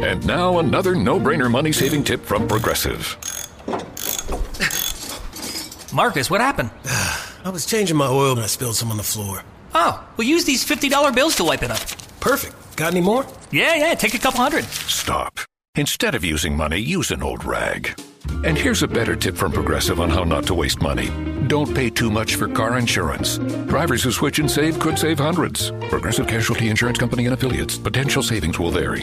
And now another no-brainer money-saving tip from Progressive. Marcus, what happened? I was changing my oil and I spilled some on the floor. Oh, we'll use these $50 bills to wipe it up. Perfect. Got any more? Yeah, take a couple hundred. Stop. Instead of using money, use an old rag. And here's a better tip from Progressive on how not to waste money. Don't pay too much for car insurance. Drivers who switch and save could save hundreds. Progressive Casualty Insurance Company and Affiliates. Potential savings will vary.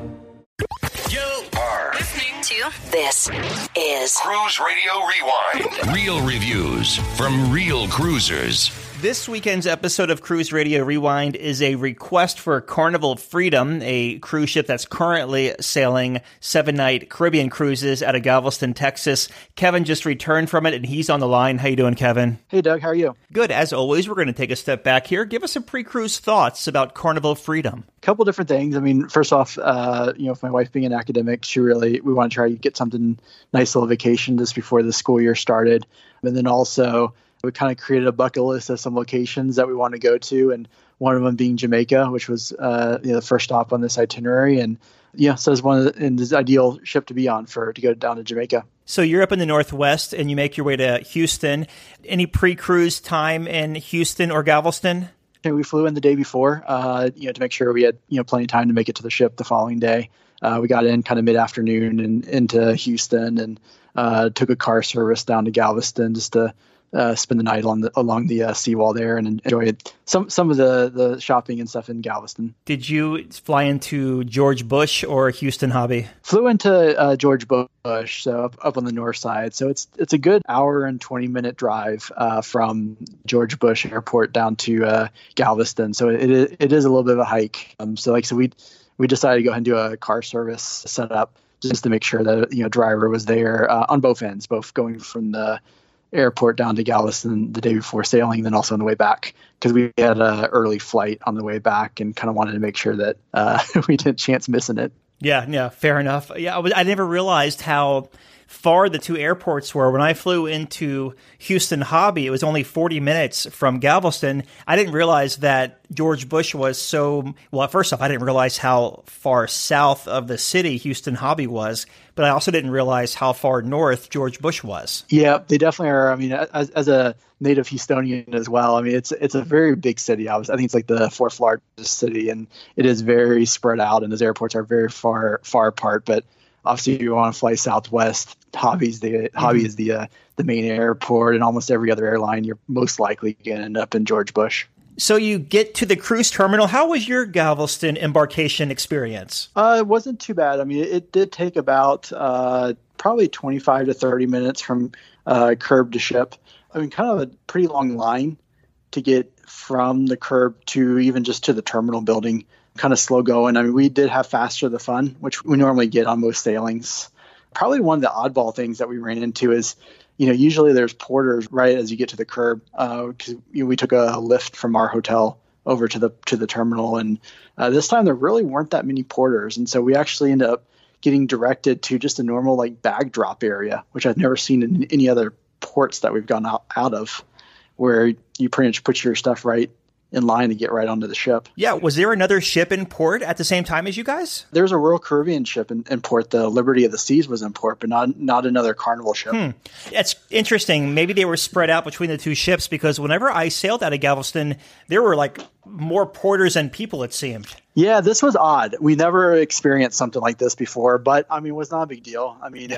You are listening to This is Cruise Radio Rewind. Real reviews from real cruisers. This weekend's episode of Cruise Radio Rewind is a request for Carnival Freedom, a cruise ship that's currently sailing 7-night Caribbean cruises out of Galveston, Texas. Kevin just returned from it, and he's on the line. How you doing, Kevin? Hey, Doug. How are you? Good. As always, we're going to take a step back here. Give us some pre-cruise thoughts about Carnival Freedom. A couple different things. I mean, first off, with my wife being an academic, we want to try to get something nice little vacation just before the school year started. And then also, we kind of created a bucket list of some locations that we want to go to, and one of them being Jamaica, which was the first stop on this itinerary. And so it's the ideal ship to be on to go down to Jamaica. So you're up in the Northwest, and you make your way to Houston. Any pre-cruise time in Houston or Galveston? And we flew in the day before, to make sure we had plenty of time to make it to the ship the following day. We got in kind of mid-afternoon and into Houston, and took a car service down to Galveston just to spend the night along the seawall there and enjoy some of the shopping and stuff in Galveston. Did you fly into George Bush or Houston Hobby? Flew into George Bush, so up on the north side. So it's a good hour and 20-minute drive from George Bush Airport down to Galveston. So it is a little bit of a hike. So we decided to go ahead and do a car service setup just to make sure that driver was there on both ends, both going from the airport down to Galveston the day before sailing, then also on the way back, because we had an early flight on the way back and kind of wanted to make sure that we didn't chance missing it. Yeah, fair enough. Yeah, I never realized how far the two airports were. When I flew into Houston Hobby, it was only 40 minutes from Galveston. I didn't realize that George Bush was first off, I didn't realize how far south of the city Houston Hobby was, but I also didn't realize how far north George Bush was. Yeah, they definitely are. I mean, as a native Houstonian as well, I mean, it's a very big city. I think it's like the fourth largest city, and it is very spread out, and those airports are very far apart. But obviously, if you want to fly Southwest, Hobby is the main airport, and almost every other airline, you're most likely going to end up in George Bush. So you get to the cruise terminal. How was your Galveston embarkation experience? It wasn't too bad. I mean, it did take about probably 25 to 30 minutes from curb to ship. I mean, kind of a pretty long line to get from the curb to even just to the terminal building. Kind of slow going. I mean, we did have faster the fun, which we normally get on most sailings. Probably one of the oddball things that we ran into is, usually there's porters right as you get to the curb, because we took a lift from our hotel over to the terminal, and this time there really weren't that many porters, and so we actually ended up getting directed to just a normal bag drop area, which I've never seen in any other ports that we've gone out of, where you pretty much put your stuff right in line to get right onto the ship. Yeah. Was there another ship in port at the same time as you guys? There's a Royal Caribbean ship in port. The Liberty of the Seas was in port, but not another Carnival ship. That's interesting. Maybe they were spread out between the two ships, because whenever I sailed out of Galveston, there were more porters than people, it seemed. Yeah, this was odd. We never experienced something like this before, but I mean, it was not a big deal. I mean,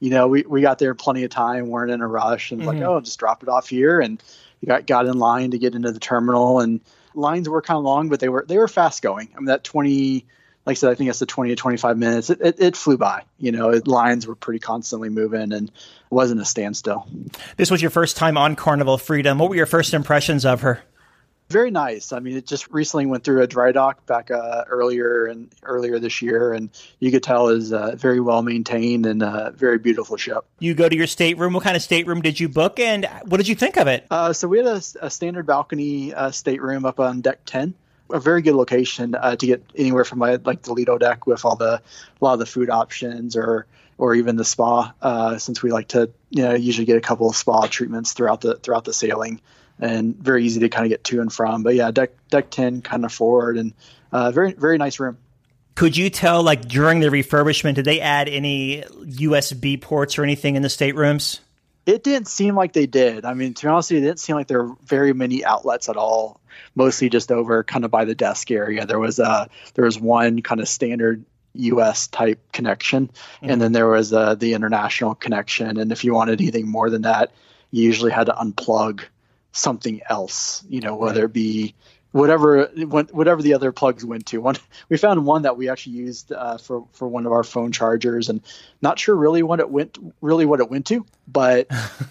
we got there plenty of time, weren't in a rush, and just drop it off here, and you got in line to get into the terminal, and lines were kind of long, but they were fast going. I mean, that 20, like I said, I think it's the 20 to 25 minutes. It flew by. Lines were pretty constantly moving, and it wasn't a standstill. This was your first time on Carnival Freedom. What were your first impressions of her? Very nice. I mean, it just recently went through a dry dock back earlier this year, and you could tell is very well maintained and a very beautiful ship. You go to your stateroom. What kind of stateroom did you book, and what did you think of it? So we had a standard balcony stateroom up on deck 10. A very good location to get anywhere from the Lido deck with a lot of the food options, or even the spa, since we like to usually get a couple of spa treatments throughout the sailing. And very easy to kind of get to and from. But yeah, deck 10 kind of forward, and very, very nice room. Could you tell, like, during the refurbishment, did they add any USB ports or anything in the staterooms? It didn't seem like they did. I mean, to be honest with you, it didn't seem like there were very many outlets at all, mostly just over kind of by the desk area. There was one kind of standard US type connection, and then there was the international connection. And if you wanted anything more than that, you usually had to unplug something else, whether it be whatever the other plugs went to. We found one that we actually used for one of our phone chargers, and not sure really what it went to, but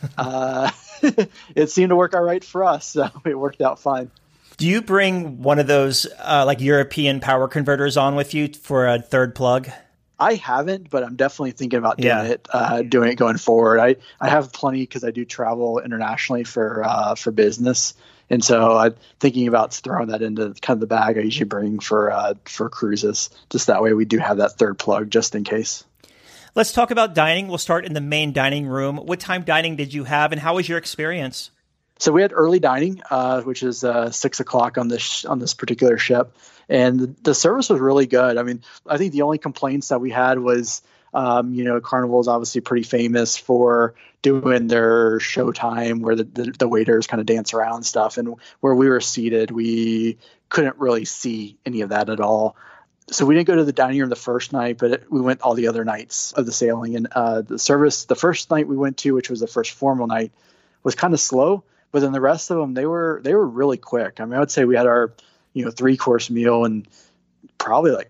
it seemed to work all right for us. So it worked out fine. Do you bring one of those like European power converters on with you for a third plug? I haven't, but I'm definitely thinking about doing it going forward. I have plenty because I do travel internationally for business. And so I'm thinking about throwing that into kind of the bag I usually bring for cruises. Just that way we do have that third plug just in case. Let's talk about dining. We'll start in the main dining room. What time dining did you have, and how was your experience? So we had early dining, which is 6 o'clock on this particular ship, and the service was really good. I mean, I think the only complaints that we had was, Carnival is obviously pretty famous for doing their showtime where the waiters kind of dance around and stuff, and where we were seated, we couldn't really see any of that at all. So we didn't go to the dining room the first night, but we went all the other nights of the sailing. And the first night we went to, which was the first formal night, was kind of slow. But then the rest of them, they were really quick. I mean, I would say we had our 3-course meal in probably like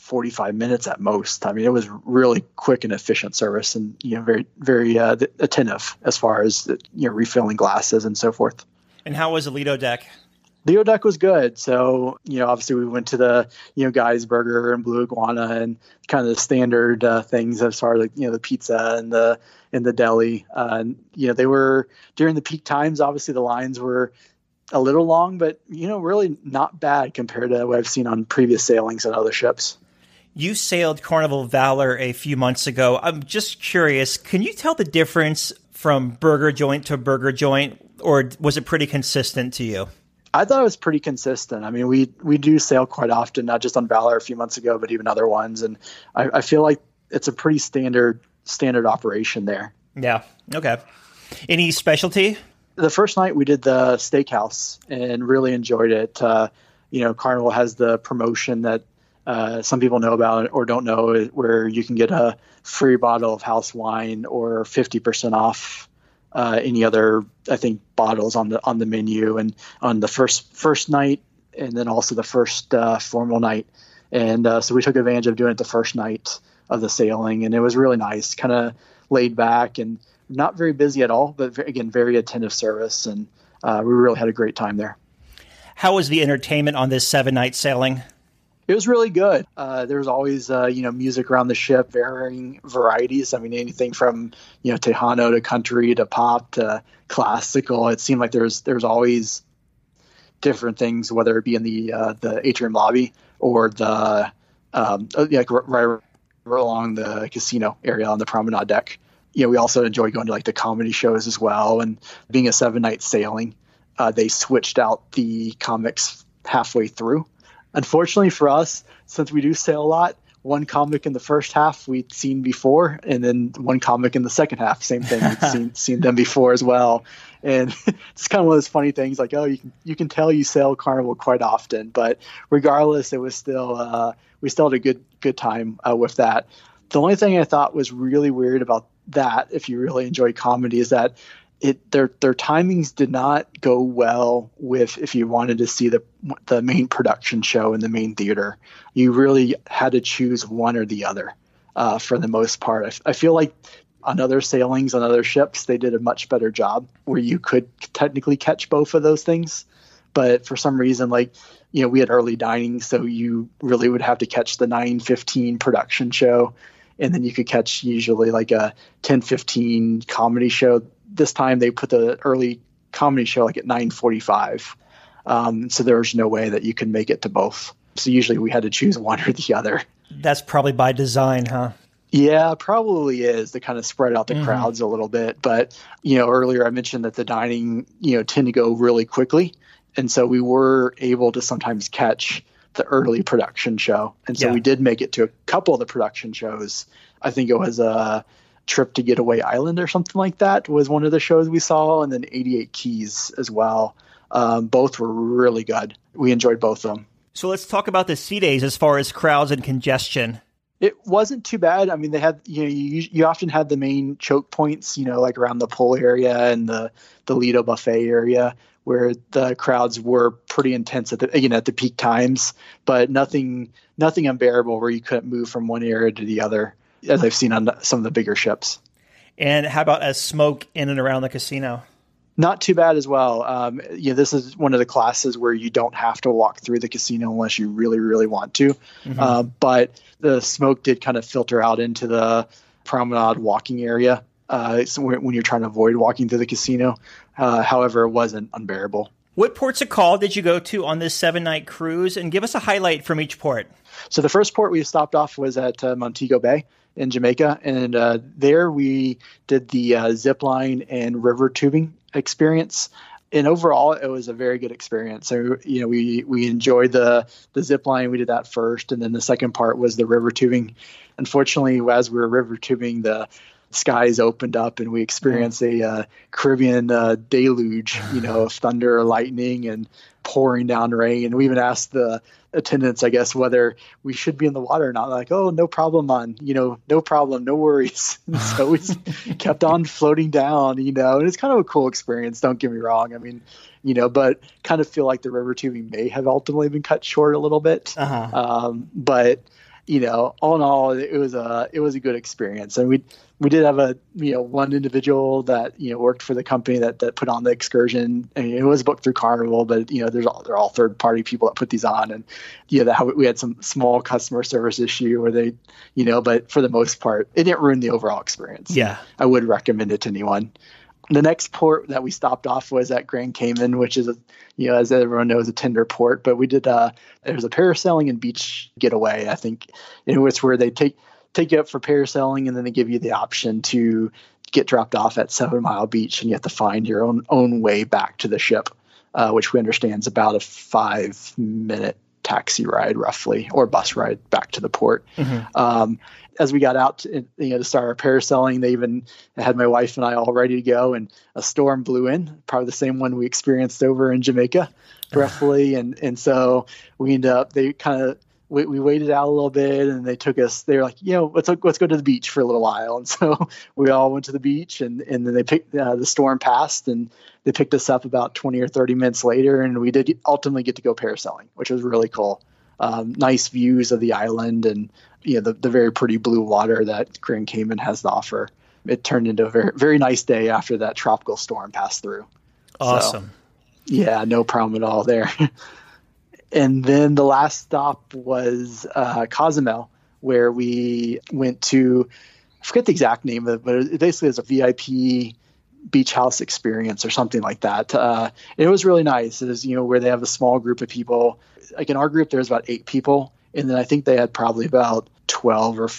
45 minutes at most. I mean, it was really quick and efficient service, and very very attentive as far as refilling glasses and so forth. And how was the Lido deck? Lido deck was good. So obviously we went to the Guy's Burger and Blue Iguana and kind of the standard things as far as the pizza and the deli. They were during the peak times. Obviously the lines were a little long, but really not bad compared to what I've seen on previous sailings on other ships. You sailed Carnival Valor a few months ago. I'm just curious, can you tell the difference from burger joint to burger joint, or was it pretty consistent to you? I thought it was pretty consistent. I mean, we do sail quite often, not just on Valor a few months ago, but even other ones. And I feel like it's a pretty standard operation there. Yeah. Okay. Any specialty? The first night we did the steakhouse and really enjoyed it. Carnival has the promotion that some people know about or don't know, where you can get a free bottle of house wine or 50% off any other, I think, bottles on the menu, and on the first night, and then also the first formal night. And so we took advantage of doing it the first night of the sailing, and it was really nice, kind of laid back and not very busy at all, but again, very attentive service, and we really had a great time there. How was the entertainment on this 7-night sailing? It was really good. There was always, music around the ship, varying varieties. I mean, anything from, Tejano to country to pop to classical. It seemed like there was always different things, whether it be in the atrium lobby or the right along the casino area on the promenade deck. We also enjoy going to like the comedy shows as well. And being a 7-night sailing, they switched out the comics halfway through. Unfortunately for us, since we do sail a lot, one comic in the first half we'd seen before, and then one comic in the second half, same thing, we'd seen them before as well. And it's kind of one of those funny things, like, oh, you can tell you sail Carnival quite often, but regardless, it was still we still had a good time with that. The only thing I thought was really weird about that, if you really enjoy comedy, is that their timings did not go well with if you wanted to see the main production show in the main theater. You really had to choose one or the other for the most part. I feel like on other sailings, on other ships, they did a much better job where you could technically catch both of those things. But for some reason, we had early dining, so you really would have to catch the 9:15 production show, and then you could catch usually like a 10:15 comedy show. This time they put the early comedy show like at 9:45. So there was no way that you could make it to both. So usually we had to choose one or the other. That's probably by design, huh? Yeah, probably is, to kind of spread out the crowds a little bit. But, earlier I mentioned that the dining, tend to go really quickly. And so we were able to sometimes catch the early production show. And so we did make it to a couple of the production shows. I think it was a Trip to Getaway Island or something like that was one of the shows we saw, and then 88 Keys as well. Both were really good. We enjoyed both of them. So let's talk about the sea days as far as crowds and congestion. It wasn't too bad. I mean, they had, you often had the main choke points, like around the pool area and the Lido buffet area, where the crowds were pretty intense at the peak times, but nothing unbearable where you couldn't move from one area to the other, as I've seen on some of the bigger ships. And how about as smoke in and around the casino? Not too bad as well. This is one of the classes where you don't have to walk through the casino unless you really, really want to. Mm-hmm. But the smoke did kind of filter out into the promenade walking area so when you're trying to avoid walking through the casino. However, it wasn't unbearable. What ports of call did you go to on this 7-night cruise? And give us a highlight from each port. So the first port we stopped off was at Montego Bay in Jamaica. And there we did the zip line and river tubing experience. And overall, it was a very good experience. So, we enjoyed the zip line. We did that first. And then the second part was the river tubing. Unfortunately, as we were river tubing, the skies opened up and we experienced a Caribbean deluge, of thunder, lightning, and pouring down rain. And we even asked the attendants, I guess, whether we should be in the water or not. Like, oh, no problem, no problem, no worries. And so we kept on floating down, and it's kind of a cool experience. Don't get me wrong. I mean, but kind of feel like the river tubing may have ultimately been cut short a little bit. But all in all, it was a good experience. And we did have one individual that worked for the company that put on the excursion. I mean, it was booked through Carnival, but they're all third party people that put these on, and we had some small customer service issue where they but for the most part, it didn't ruin the overall experience. Yeah, I would recommend it to anyone. The next port that we stopped off was at Grand Cayman, which is, as everyone knows, a tender port. But we did there was a parasailing and beach getaway. I think it's where they take you up for parasailing, and then they give you the option to get dropped off at 7 Mile Beach, and you have to find your own way back to the ship, which we understand is about a 5-minute taxi ride roughly, or bus ride back to the port. Mm-hmm. As we got out to start our parasailing, they even had my wife and I all ready to go, and a storm blew in, probably the same one we experienced over in Jamaica roughly. And so we ended up, we waited out a little bit, and they took us, they were like, let's go to the beach for a little while. And so we all went to the beach, and then they picked, the storm passed, and they picked us up about 20 or 30 minutes later, and we did ultimately get to go parasailing, which was really cool. Nice views of the island, and the very pretty blue water that Grand Cayman has to offer. It turned into a very, very nice day after that tropical storm passed through. Awesome. So, yeah, no problem at all there. And then the last stop was Cozumel, where we went to, I forget the exact name of it, but it basically is a VIP beach house experience or something like that. It was really nice. It is, where they have a small group of people. Like in our group, there's about 8 people. And then I think they had probably about 12 or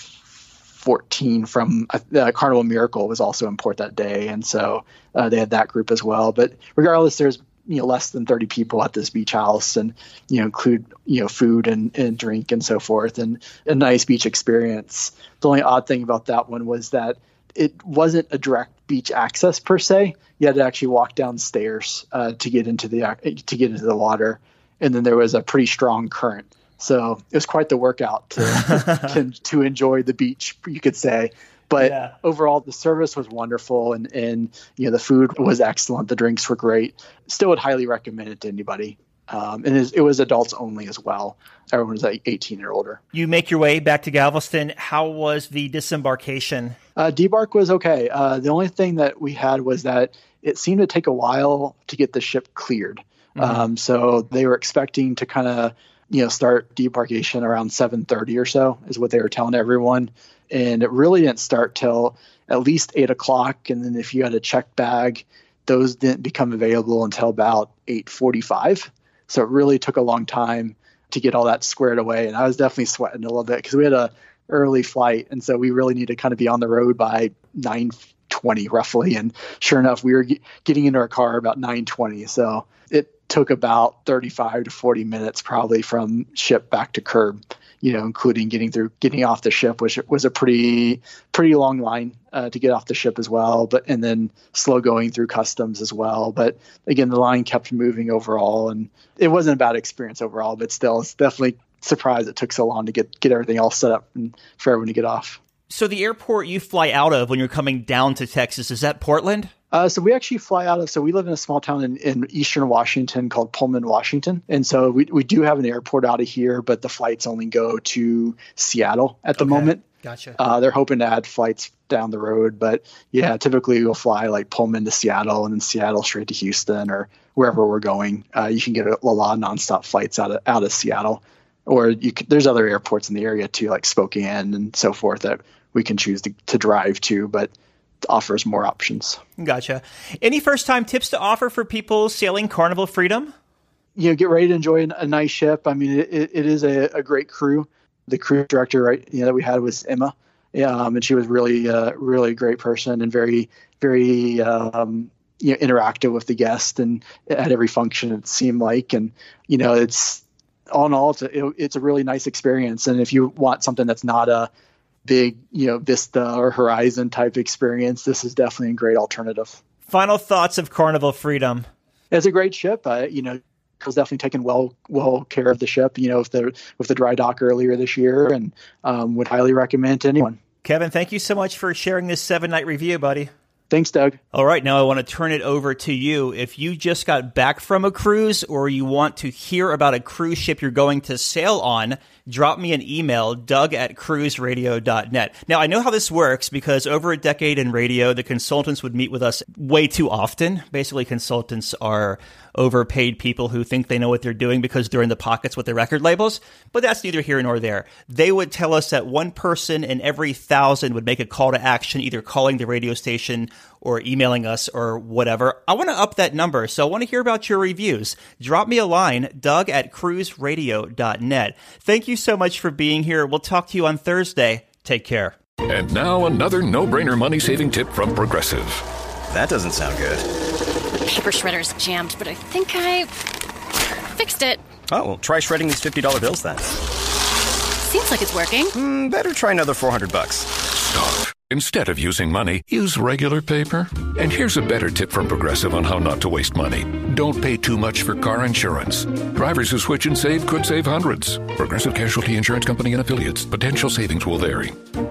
14 from Carnival Miracle was also in port that day. And so they had that group as well. But regardless, there's less than 30 people at this beach house, and include food and drink and so forth, and a nice beach experience. The only odd thing about that one was that it wasn't a direct beach access per se. You had to actually walk downstairs to get into the water, and then there was a pretty strong current. So it was quite the workout to enjoy the beach, you could say. But overall, the service was wonderful, and the food was excellent. The drinks were great. Still would highly recommend it to anybody. And it was adults only as well. Everyone was like 18 or older. You make your way back to Galveston. How was the disembarkation? Debark was okay. The only thing that we had was that it seemed to take a while to get the ship cleared. Mm-hmm. So they were expecting to kind of start debarkation around 7:30 or so is what they were telling everyone. And it really didn't start till at least 8 o'clock. And then if you had a check bag, those didn't become available until about 8:45. So it really took a long time to get all that squared away. And I was definitely sweating a little bit because we had a early flight. And so we really needed to kind of be on the road by 9:20 roughly. And sure enough, we were getting into our car about 9:20. So it took about 35 to 40 minutes probably from ship back to curb, including getting off the ship, which was a pretty long line to get off the ship as well, and then slow going through customs as well. But again, the line kept moving overall, and it wasn't a bad experience overall, but still, it's definitely surprised it took so long to get everything all set up and for everyone to get off. So the airport you fly out of when you're coming down to Texas, is that Portland? So we actually fly out of, so we live in a small town in eastern Washington called Pullman, Washington. And so we do have an airport out of here, but the flights only go to Seattle at the moment. Gotcha. They're hoping to add flights down the road, but yeah, typically we'll fly like Pullman to Seattle and then Seattle straight to Houston or wherever we're going. You can get a lot of nonstop flights out of Seattle, or there's other airports in the area too, like Spokane and so forth, that we can choose to drive to, but offers more options. Gotcha. Any first-time tips to offer for people sailing Carnival Freedom? Get ready to enjoy a nice ship. I mean, it is a great crew. The crew director, that we had was Emma, and she was really a great person and very, very interactive with the guest and at every function, it seemed like. And it's all in all, it's a really nice experience. And if you want something that's not a big, Vista or Horizon type experience, this is definitely a great alternative. Final thoughts of Carnival Freedom. It's a great ship. I was definitely taking well care of the ship, with the dry dock earlier this year, and would highly recommend to anyone. Kevin, thank you so much for sharing this 7-night review, buddy. Thanks, Doug. All right, now I want to turn it over to you. If you just got back from a cruise or you want to hear about a cruise ship you're going to sail on, drop me an email, doug@cruiseradio.net. Now, I know how this works because over a decade in radio, the consultants would meet with us way too often. Basically, consultants are overpaid people who think they know what they're doing because they're in the pockets with their record labels, but that's neither here nor there. They would tell us that one person in every 1,000 would make a call to action, either calling the radio station or emailing us or whatever. I want to up that number, so I want to hear about your reviews. Drop me a line, doug@cruiseradio.net. Thank you so much for being here. We'll talk to you on Thursday. Take care. And now another no-brainer money-saving tip from Progressive. That doesn't sound good. Paper shredder's jammed, but I think I fixed it. Oh, well, try shredding these $50 bills then. Seems like it's working. Better try another $400. Stop. Instead of using money, use regular paper. And here's a better tip from Progressive on how not to waste money. Don't pay too much for car insurance. Drivers who switch and save could save hundreds. Progressive Casualty Insurance Company and Affiliates. Potential savings will vary.